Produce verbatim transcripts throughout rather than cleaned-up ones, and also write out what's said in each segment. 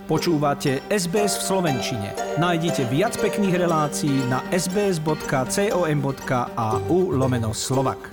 Počúvate es bé es v slovenčine. Nájdite viac pekných relácií na sbs.com.au lomeno Slovak.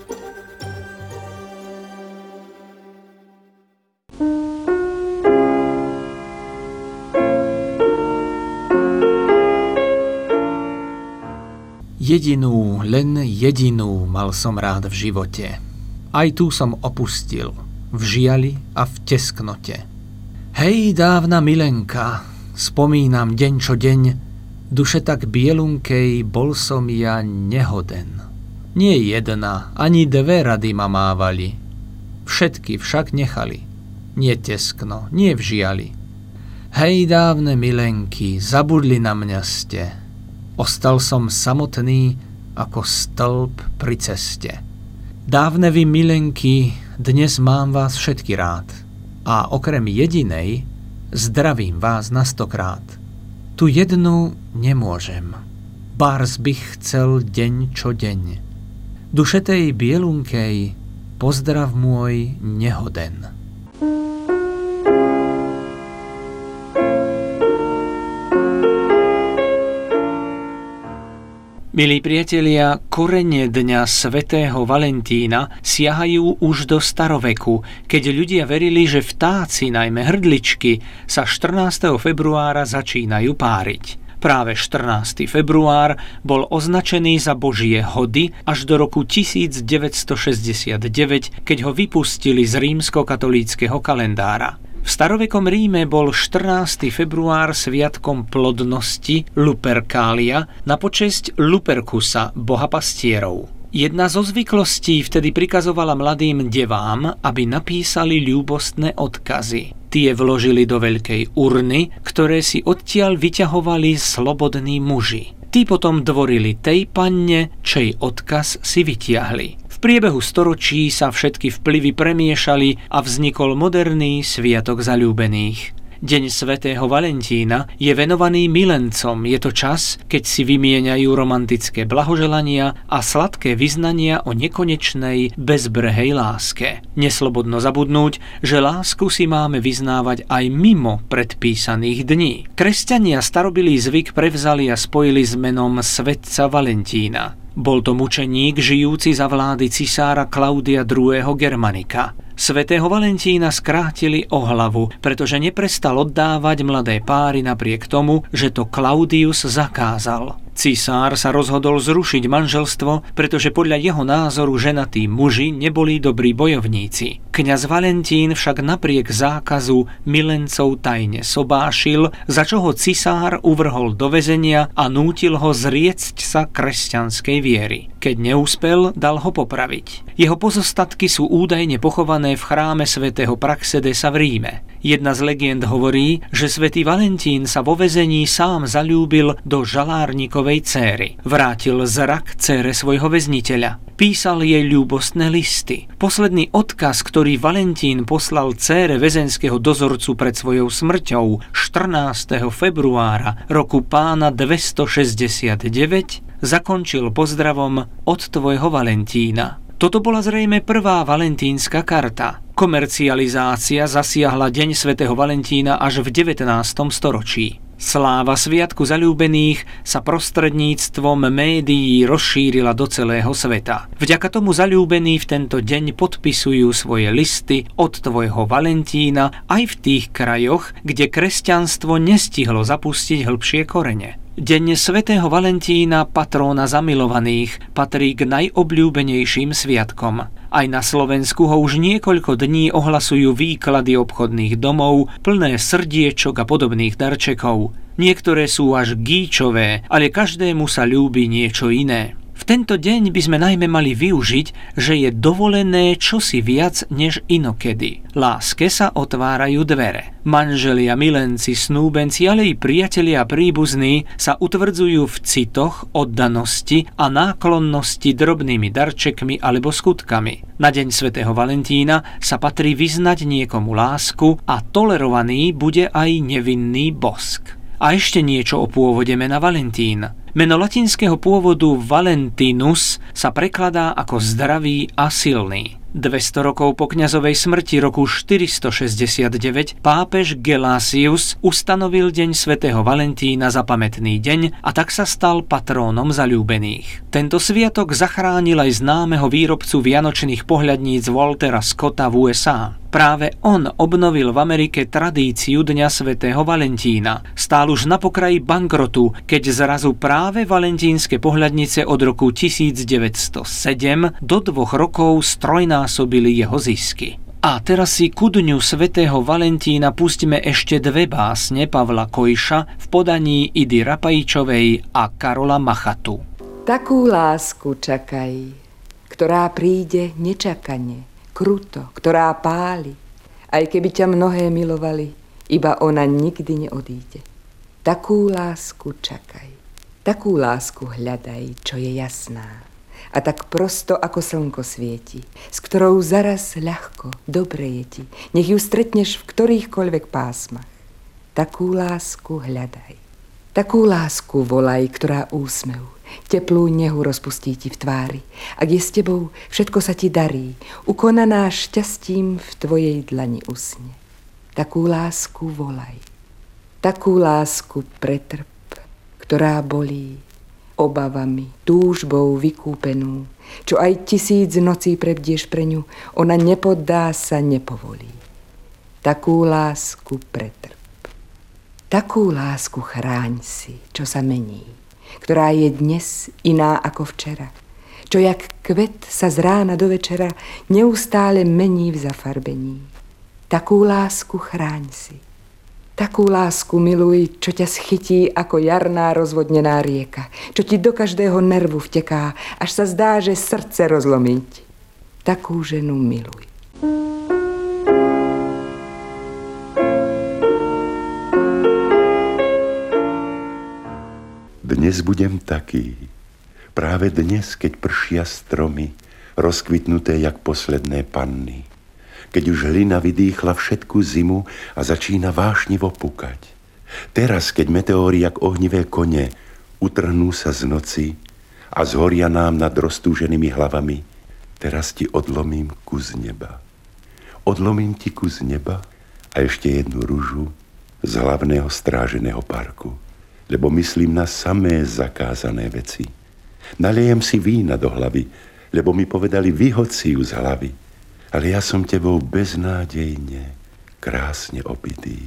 Jedinú, len jedinú mal som rád v živote. Aj tú som opustil, v žiali a v tesknote. Hej, dávna milenka, spomínam deň čo deň, duše tak bielunkej bol som ja nehoden. Nie jedna, ani dve rady ma mávali, všetky však nechali, nie teskno, nie v žiali. Hej, dávne milenky, zabudli na mňa ste, ostal som samotný ako stĺp pri ceste. Dávne vy milenky, dnes mám vás všetky rád. A okrem jedinej zdravím vás na stokrát. Tu jednu nemôžem, bárs bych chcel deň čo deň. Duše tej bielunkej pozdrav môj nehoden. Milí priatelia, korene dňa svätého Valentína siahajú už do staroveku, keď ľudia verili, že vtáci, najmä hrdličky, sa štrnásteho februára začínajú páriť. Práve štrnásteho február bol označený za Božie hody až do roku tisícdeväťstošesťdesiatdeväť, keď ho vypustili z rímskokatolíckeho kalendára. V starovekom Ríme bol štrnásteho február sviatkom plodnosti Lupercalia na počesť Lupercusa, boha pastierov. Jedna zo zvyklostí vtedy prikazovala mladým devám, aby napísali ľúbostné odkazy. Tie vložili do veľkej urny, ktoré si odtiaľ vyťahovali slobodní muži. Tí potom dvorili tej panne, čej odkaz si vytiahli. V priebehu storočí sa všetky vplyvy premiešali a vznikol moderný sviatok zaľúbených. Deň svätého Valentína je venovaný milencom. Je to čas, keď si vymieňajú romantické blahoželania a sladké vyznania o nekonečnej, bezbrehej láske. Neslobodno zabudnúť, že lásku si máme vyznávať aj mimo predpísaných dní. Kresťania starobilý zvyk prevzali a spojili s menom svätca Valentína. Bol to mučeník žijúci za vlády cisára Klaudia druhého. Germanika. Svätého Valentína skrátili o hlavu, pretože neprestal oddávať mladé páry napriek tomu, že to Klaudius zakázal. Cisár sa rozhodol zrušiť manželstvo, pretože podľa jeho názoru ženatí muži neboli dobrí bojovníci. Kňaz Valentín však napriek zákazu milencov tajne sobášil, za čo ho cisár uvrhol do väzenia a nútil ho zriecť sa kresťanskej viery. Keď neúspel, dal ho popraviť. Jeho pozostatky sú údajne pochované v chráme svätého Praxedesa v Ríme. Jedna z legend hovorí, že svätý Valentín sa vo väzení sám zaľúbil do žalárnikovej céry. Vrátil zrak cére svojho väzniteľa. Písal jej ľúbostné listy. Posledný odkaz, ktorý Valentín poslal cére väzenského dozorcu pred svojou smrťou štrnásteho februára roku pána dvestošesťdesiatdeväť, zakončil pozdravom od tvojho Valentína. Toto bola zrejme prvá valentínska karta. Komercializácia zasiahla deň svätého Valentína až v devätnástom storočí. Sláva sviatku zaľúbených sa prostredníctvom médií rozšírila do celého sveta. Vďaka tomu zaľúbení v tento deň podpisujú svoje listy od tvojho Valentína aj v tých krajoch, kde kresťanstvo nestihlo zapustiť hĺbšie korene. Deň svätého Valentína, patróna zamilovaných, patrí k najobľúbenejším sviatkom. Aj na Slovensku ho už niekoľko dní ohlasujú výklady obchodných domov, plné srdiečok a podobných darčekov. Niektoré sú až gíčové, ale každému sa ľúbi niečo iné. V tento deň by sme najmä mali využiť, že je dovolené čosi viac než inokedy. Láske sa otvárajú dvere. Manželia, milenci, snúbenci, ale i priatelia a príbuzní sa utvrdzujú v citoch, oddanosti a náklonnosti drobnými darčekmi alebo skutkami. Na deň svätého Valentína sa patrí vyznať niekomu lásku a tolerovaný bude aj nevinný bosk. A ešte niečo o pôvode mena Valentín. Meno latinského pôvodu Valentinus sa prekladá ako zdravý a silný. dvesto rokov po kňazovej smrti roku štyristošesťdesiatdeväť pápež Gelasius ustanovil deň svätého Valentína za pamätný deň a tak sa stal patrónom zaľúbených. Tento sviatok zachránil aj známeho výrobcu vianočných pohľadníc Waltera Scotta v ú es á. Práve on obnovil v Amerike tradíciu Dňa svätého Valentína. Stál už na pokraji bankrotu, keď zrazu práve valentínske pohľadnice od roku tisícdeväťstosedem do dvoch rokov strojnásobili jeho zisky. A teraz si ku Dňu svätého Valentína pustíme ešte dve básne Pavla Kojša v podaní Idy Rapaičovej a Karola Machatu. Takú lásku čakaj, ktorá príde nečakane, kruto, ktorá páli, aj keby ťa mnohé milovali, iba ona nikdy neodíde. Takú lásku čakaj, takú lásku hľadaj, čo je jasná a tak prosto ako slnko svieti, s ktorou zaraz ľahko, dobre je ti, nech ju stretneš v ktorýchkoľvek pásmach. Takú lásku hľadaj, takú lásku volaj, ktorá úsmev, teplú nehu rozpustí ti v tvári. Ak je s tebou, všetko sa ti darí, ukonaná šťastím v tvojej dlani usne. Takú lásku volaj, takú lásku pretrp, ktorá bolí, obavami, túžbou vykúpenú, čo aj tisíc nocí prebdieš pre ňu, ona nepoddá sa, nepovolí. Takú lásku pretrp, takú lásku chráň si, čo sa mení, ktorá je dnes iná ako včera, čo jak kvet sa z rána do večera neustále mení v zafarbení. Takú lásku chráň si, takú lásku miluj, čo ťa schytí ako jarná rozvodnená rieka, čo ti do každého nervu vteká, až sa zdá, že srdce rozlomiť. Takú ženu miluj. Dnes budem taký, práve dnes, keď pršia stromy, rozkvitnuté jak posledné panny, keď už hlina vydýchla všetku zimu a začína vášnivo pukať. Teraz, keď meteóry jak ohnivé kone utrhnú sa z noci a zhoria nám nad roztúženými hlavami, teraz ti odlomím kus neba. Odlomím ti kus neba a ešte jednu ružu z hlavného stráženého parku, lebo myslím na samé zakázané veci. Naliejem si vína do hlavy, lebo mi povedali, vyhoď si ju z hlavy. Ale ja som tebou beznádejne, krásne opitý.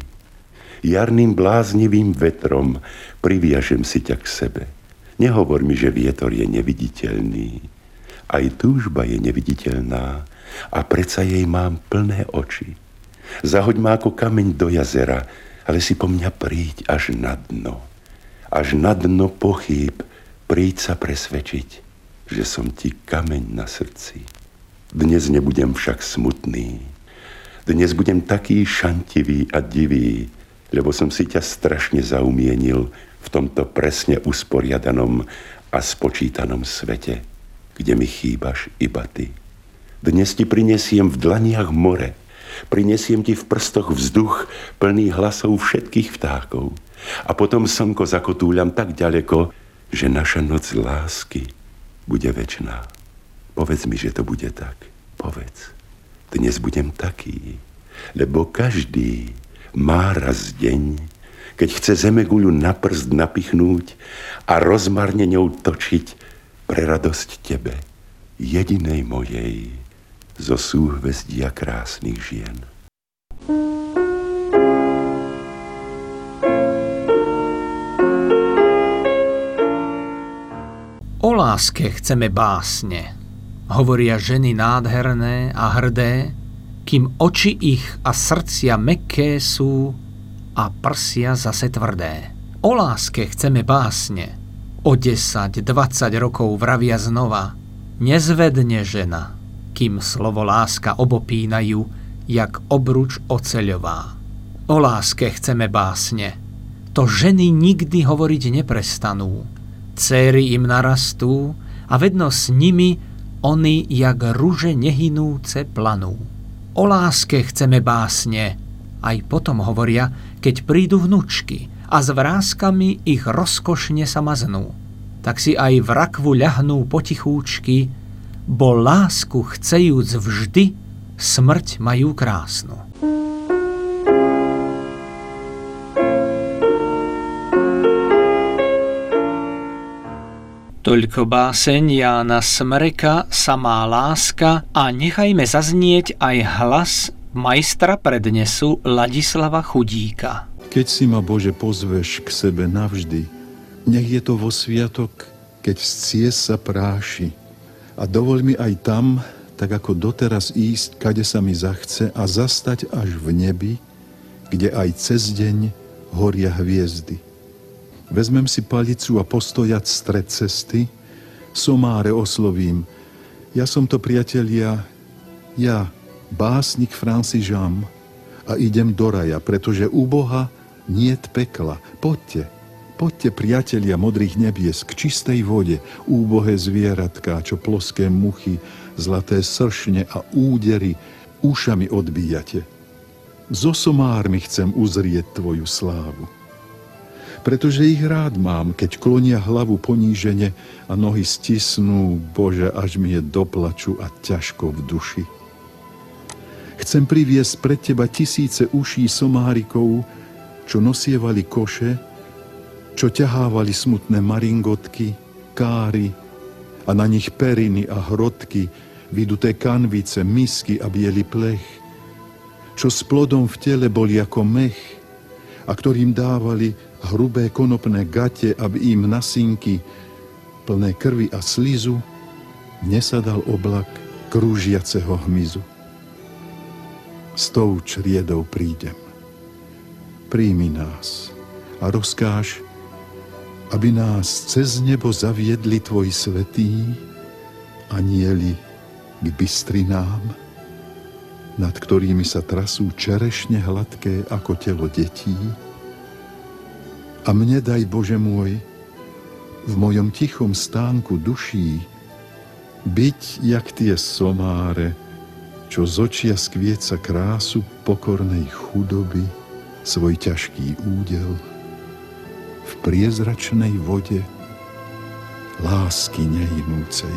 Jarným bláznivým vetrom priviažem si ťa k sebe. Nehovor mi, že vietor je neviditeľný. Aj túžba je neviditeľná a predsa jej mám plné oči. Zahoď ma ako kameň do jazera, ale si po mňa príď až na dno. Až na dno pochýb príď sa presvedčiť, že som ti kameň na srdci. Dnes nebudem však smutný. Dnes budem taký šantivý a divý, lebo som si ťa strašne zaumienil v tomto presne usporiadanom a spočítanom svete, kde mi chýbaš iba ty. Dnes ti prinesiem v dlaniach more, prinesiem ti v prstoch vzduch plný hlasov všetkých vtákov. A potom slnko zakotúľam tak ďaleko, že naša noc lásky bude večná. Povedz mi, že to bude tak. Povedz. Dnes budem taký, lebo každý má raz deň, keď chce zemeguľu na prst napichnúť a rozmarne ňou točiť pre radosť tebe, jedinej mojej, zo súhvezdia krásnych žien. O láske chceme básne, hovoria ženy nádherné a hrdé, kým oči ich a srdcia mäkké sú a prsia zase tvrdé. O láske chceme básne, o desať, dvadsať rokov vravia znova, nezvedne žena, kým slovo láska obopínajú, jak obruč oceľová. O láske chceme básne, to ženy nikdy hovoriť neprestanú, céry im narastú a vedno s nimi oni jak ruže nehynúce planú. O láske chceme básne, aj potom hovoria, keď prídu vnučky a s vrázkami ich rozkošne sa maznú. Tak si aj v rakvu ľahnú potichúčky bo lásku chcejúc vždy, smrť majú krásnu. Toľko báseň Jána Smreka, Samá láska, a nechajme zaznieť aj hlas majstra prednesu Ladislava Chudíka. Keď si ma, Bože, pozveš k sebe navždy, nech je to vo sviatok, keď z ciest sa práši. A dovoľ mi aj tam, tak ako doteraz ísť, kade sa mi zachce, a zastať až v nebi, kde aj cez deň horia hviezdy. Vezmem si palicu a postojať stred cesty, somáre oslovím. Ja som to, priatelia, ja, básnik Francis Jean, a idem do raja, pretože u Boha niet pekla. Poďte, poďte, priatelia modrých nebies, k čistej vode, úbohé zvieratká, čo ploské muchy, zlaté sršne a údery ušami odbíjate. So somármi chcem uzrieť tvoju slávu. Pretože ich rád mám, keď klonia hlavu ponížene a nohy stisnú, Bože, až mi je do plaču a ťažko v duši. Chcem priviesť pred teba tisíce uší somárikov, čo nosievali koše, čo ťahávali smutné maringotky, káry a na nich periny a hrotky, vyduté kanvice, misky a biely plech, čo s plodom v tele boli ako mech a ktorým dávali hrubé konopné gate, aby im na synky, plné krvi a slizu, nesadal oblak krúžiaceho hmyzu. S tou čriedou prídem. Príjmi nás a rozkáž, aby nás cez nebo zaviedli tvoji svätí anjeli k bystrinám, nad ktorými sa trasú čerešne hladké ako telo detí. A mne daj, Bože môj, v mojom tichom stánku duší byť jak tie somáre, čo z očia skvieca krásu pokornej chudoby, svoj ťažký údel v priezračnej vode lásky nehynúcej.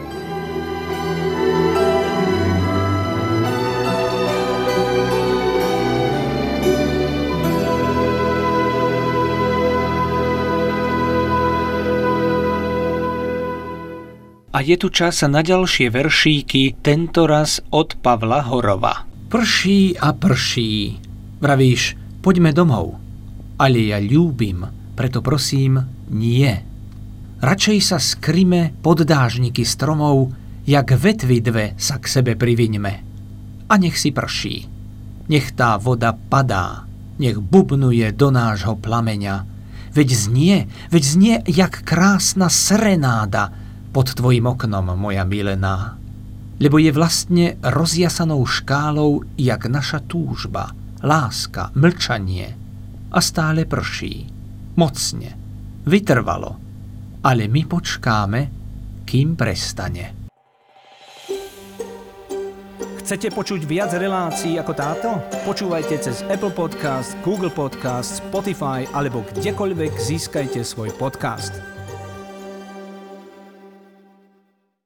A je tu čas na ďalšie veršíky, tentoraz od Pavla Horova. Prší a prší. Vravíš, poďme domov. Ale ja ľúbim, preto prosím, nie. Radšej sa skryme pod dážniky stromov, jak vetvy dve sa k sebe priviňme. A nech si prší. Nech tá voda padá, nech bubnuje do nášho plameňa. Veď znie, veď znie, jak krásna serenáda pod tvojim oknom, moja milená. Lebo je vlastne rozjasanou škálou, jak naša túžba, láska, mlčanie. A stále prší. Mocne. Vytrvalo. Ale my počkáme, kým prestane. Chcete počuť viac relácií ako táto? Počúvajte cez Apple Podcast, Google Podcast, Spotify alebo kdekoľvek získajte svoj podcast.